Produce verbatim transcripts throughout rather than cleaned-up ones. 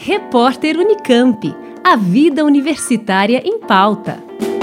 Repórter Unicamp. A vida universitária em pauta.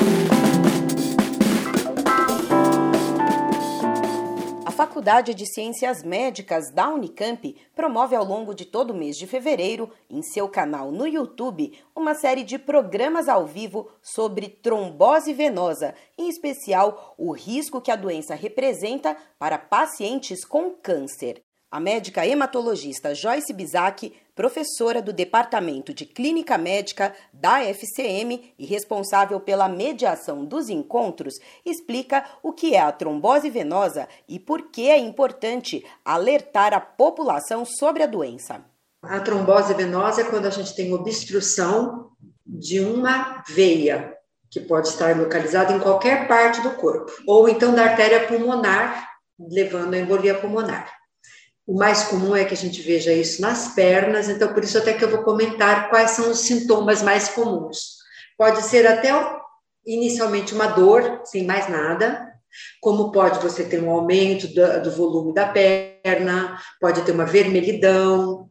A Faculdade de Ciências Médicas da Unicamp promove ao longo de todo o mês de fevereiro, em seu canal no YouTube, uma série de programas ao vivo sobre trombose venosa, em especial o risco que a doença representa para pacientes com câncer. A médica hematologista Joyce Bisac, professora do Departamento de Clínica Médica da F C M e responsável pela mediação dos encontros, explica o que é a trombose venosa e por que é importante alertar a população sobre a doença. A trombose venosa é quando a gente tem obstrução de uma veia, que pode estar localizada em qualquer parte do corpo, ou então da artéria pulmonar, levando a embolia pulmonar. O mais comum é que a gente veja isso nas pernas, então por isso até que eu vou comentar quais são os sintomas mais comuns. Pode ser até inicialmente uma dor, sem mais nada, como pode você ter um aumento do, do volume da perna, pode ter uma vermelhidão.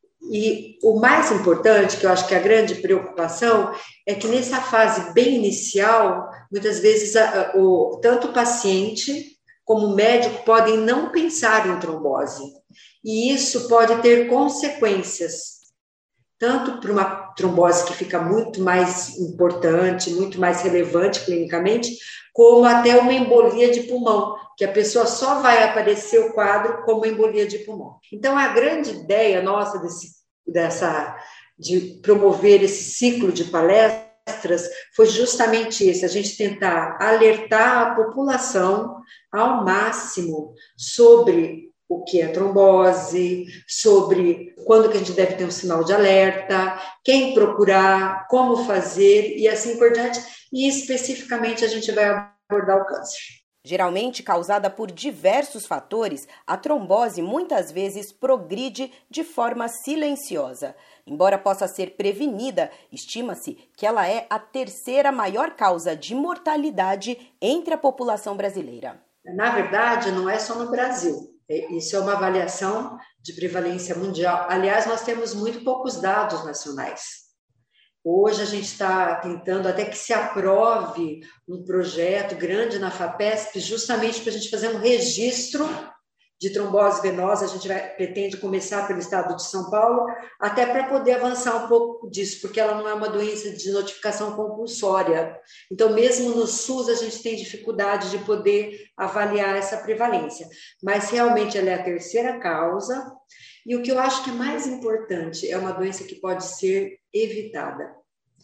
E o mais importante, que eu acho que é a grande preocupação, é que nessa fase bem inicial, muitas vezes a, o, tanto o paciente como o médico podem não pensar em trombose. E isso pode ter consequências, tanto para uma trombose que fica muito mais importante, muito mais relevante clinicamente, como até uma embolia de pulmão, que a pessoa só vai aparecer o quadro como embolia de pulmão. Então, a grande ideia nossa desse, dessa, de promover esse ciclo de palestras foi justamente isso, a gente tentar alertar a população ao máximo sobre o que é trombose, sobre quando que a gente deve ter um sinal de alerta, quem procurar, como fazer e assim por diante. E especificamente a gente vai abordar o câncer. Geralmente causada por diversos fatores, a trombose muitas vezes progride de forma silenciosa. Embora possa ser prevenida, estima-se que ela é a terceira maior causa de mortalidade entre a população brasileira. Na verdade, não é só no Brasil. Isso é uma avaliação de prevalência mundial. Aliás, nós temos muito poucos dados nacionais. Hoje a gente está tentando até que se aprove um projeto grande na FAPESP, justamente para a gente fazer um registro de trombose venosa. A gente vai, pretende começar pelo estado de São Paulo, até para poder avançar um pouco disso, porque ela não é uma doença de notificação compulsória. Então, mesmo no SUS, a gente tem dificuldade de poder avaliar essa prevalência. Mas, realmente, ela é a terceira causa. E o que eu acho que é mais importante é uma doença que pode ser evitada.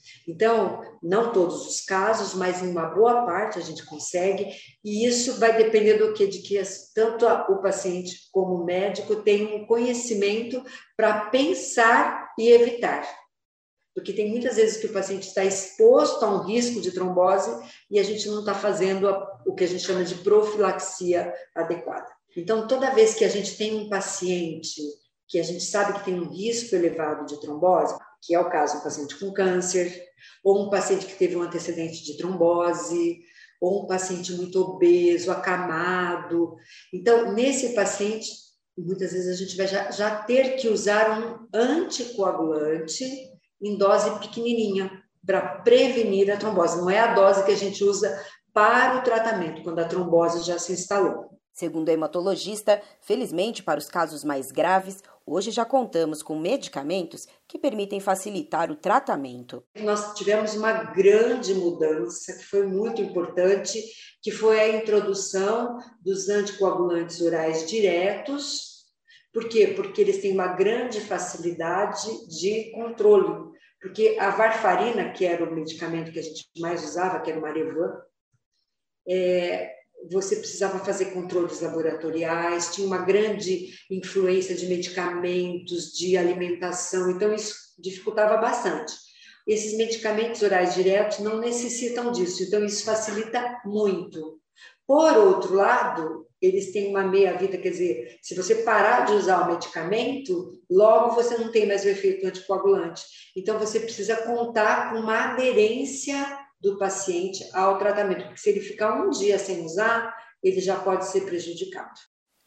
Então, não todos os casos, mas em uma boa parte a gente consegue, e isso vai depender do que, de que tanto o paciente como o médico tenham um conhecimento para pensar e evitar. Porque tem muitas vezes que o paciente está exposto a um risco de trombose e a gente não está fazendo a, o que a gente chama de profilaxia adequada. Então, toda vez que a gente tem um paciente que a gente sabe que tem um risco elevado de trombose, que é o caso de um paciente com câncer, ou um paciente que teve um antecedente de trombose, ou um paciente muito obeso, acamado. Então, nesse paciente, muitas vezes a gente vai já, já ter que usar um anticoagulante em dose pequenininha para prevenir a trombose. Não é a dose que a gente usa para o tratamento, quando a trombose já se instalou. Segundo a hematologista, felizmente para os casos mais graves, hoje já contamos com medicamentos que permitem facilitar o tratamento. Nós tivemos uma grande mudança que foi muito importante, que foi a introdução dos anticoagulantes orais diretos. Por quê? Porque eles têm uma grande facilidade de controle. Porque a varfarina, que era o medicamento que a gente mais usava, que era o Marevan, é... você precisava fazer controles laboratoriais, tinha uma grande influência de medicamentos, de alimentação, então isso dificultava bastante. Esses medicamentos orais diretos não necessitam disso, então isso facilita muito. Por outro lado, eles têm uma meia-vida, quer dizer, se você parar de usar o medicamento, logo você não tem mais o efeito anticoagulante. Então você precisa contar com uma aderência do paciente ao tratamento, porque se ele ficar um dia sem usar, ele já pode ser prejudicado.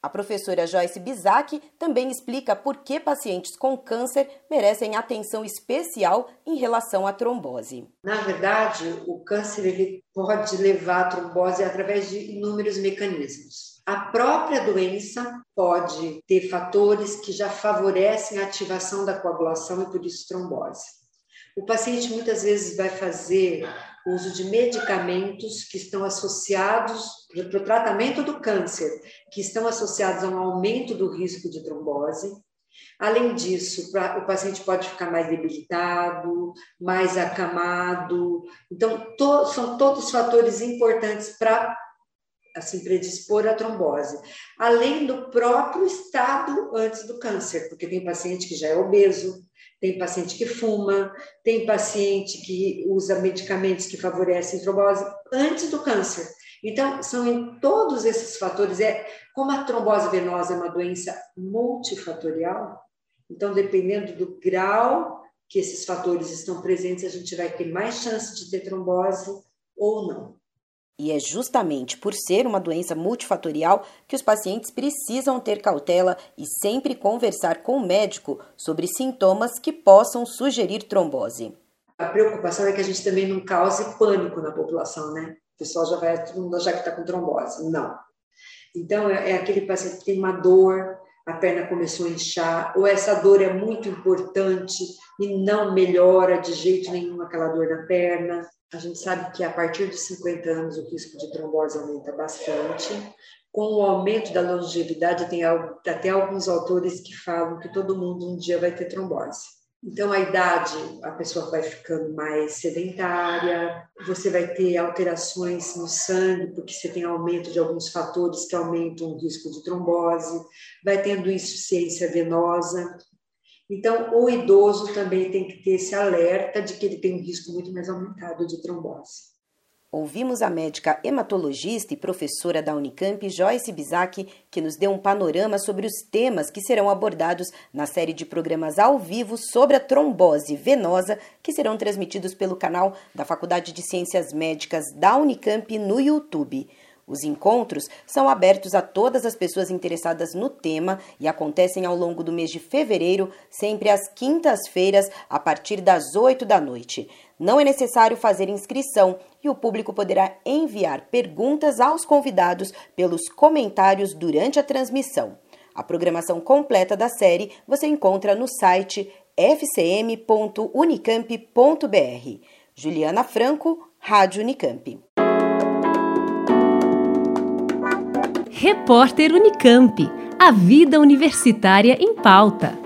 A professora Joyce Bisac também explica por que pacientes com câncer merecem atenção especial em relação à trombose. Na verdade, o câncer ele pode levar à trombose através de inúmeros mecanismos. A própria doença pode ter fatores que já favorecem a ativação da coagulação e por isso trombose. O paciente muitas vezes vai fazer uso de medicamentos que estão associados para o tratamento do câncer, que estão associados a um aumento do risco de trombose. Além disso, o paciente pode ficar mais debilitado, mais acamado. Então, to, são todos fatores importantes para assim, predispor à trombose. Além do próprio estado antes do câncer, porque tem paciente que já é obeso, tem paciente que fuma, tem paciente que usa medicamentos que favorecem a trombose antes do câncer. Então, são em todos esses fatores. É, como a trombose venosa é uma doença multifatorial, então, dependendo do grau que esses fatores estão presentes, a gente vai ter mais chance de ter trombose ou não. E é justamente por ser uma doença multifatorial que os pacientes precisam ter cautela e sempre conversar com o médico sobre sintomas que possam sugerir trombose. A preocupação é que a gente também não cause pânico na população, né? O pessoal já vai, todo mundo achar que está com trombose. Não. Então, é aquele paciente que tem uma dor, a perna começou a inchar, ou essa dor é muito importante e não melhora de jeito nenhum aquela dor na perna. A gente sabe que a partir de cinquenta anos o risco de trombose aumenta bastante. Com o aumento da longevidade, tem até alguns autores que falam que todo mundo um dia vai ter trombose. Então, a idade, a pessoa vai ficando mais sedentária, você vai ter alterações no sangue, porque você tem aumento de alguns fatores que aumentam o risco de trombose, vai tendo insuficiência venosa. Então, o idoso também tem que ter esse alerta de que ele tem um risco muito mais aumentado de trombose. Ouvimos a médica hematologista e professora da Unicamp, Joyce Bisac, que nos deu um panorama sobre os temas que serão abordados na série de programas ao vivo sobre a trombose venosa, que serão transmitidos pelo canal da Faculdade de Ciências Médicas da Unicamp no YouTube. Os encontros são abertos a todas as pessoas interessadas no tema e acontecem ao longo do mês de fevereiro, sempre às quintas-feiras, a partir das oito da noite. Não é necessário fazer inscrição e o público poderá enviar perguntas aos convidados pelos comentários durante a transmissão. A programação completa da série você encontra no site f c m ponto unicamp ponto b r. Juliana Franco, Rádio Unicamp. Repórter Unicamp. A vida universitária em pauta.